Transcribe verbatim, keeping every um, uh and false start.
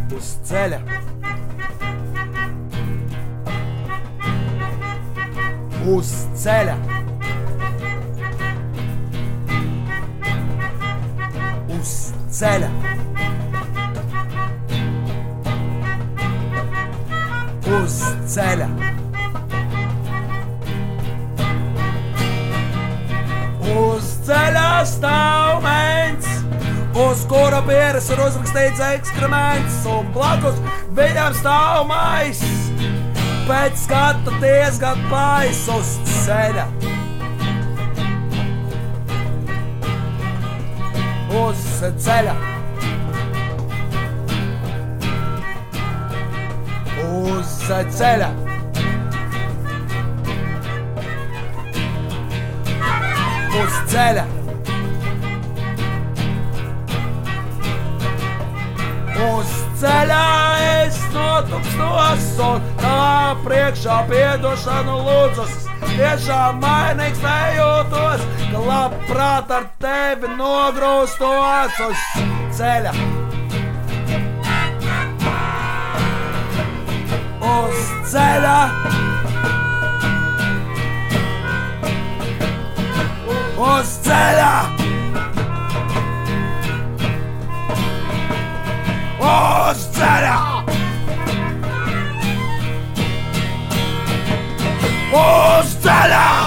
Uz ceļa. Uz ceļa. Uz ceļa. Uz ceļa. Uz ceļa stāv meņš, uz kura pieres ir uzrakstīts ekskrements, un blakus viņam stāv mais, pēc skata diezgan pais uz ceļa. Uz ceļa. Uz ceļa. Uz ceļa. Uz ceļa es notukstos un tā priekšā piedošanu lūdzas. Tiešām mainīgs nejūtos, ka labprāt ar tevi nogrūstos uz ceļa. Uz ceļa. Uz ceļa! Uz ceļa! Uz ceļa!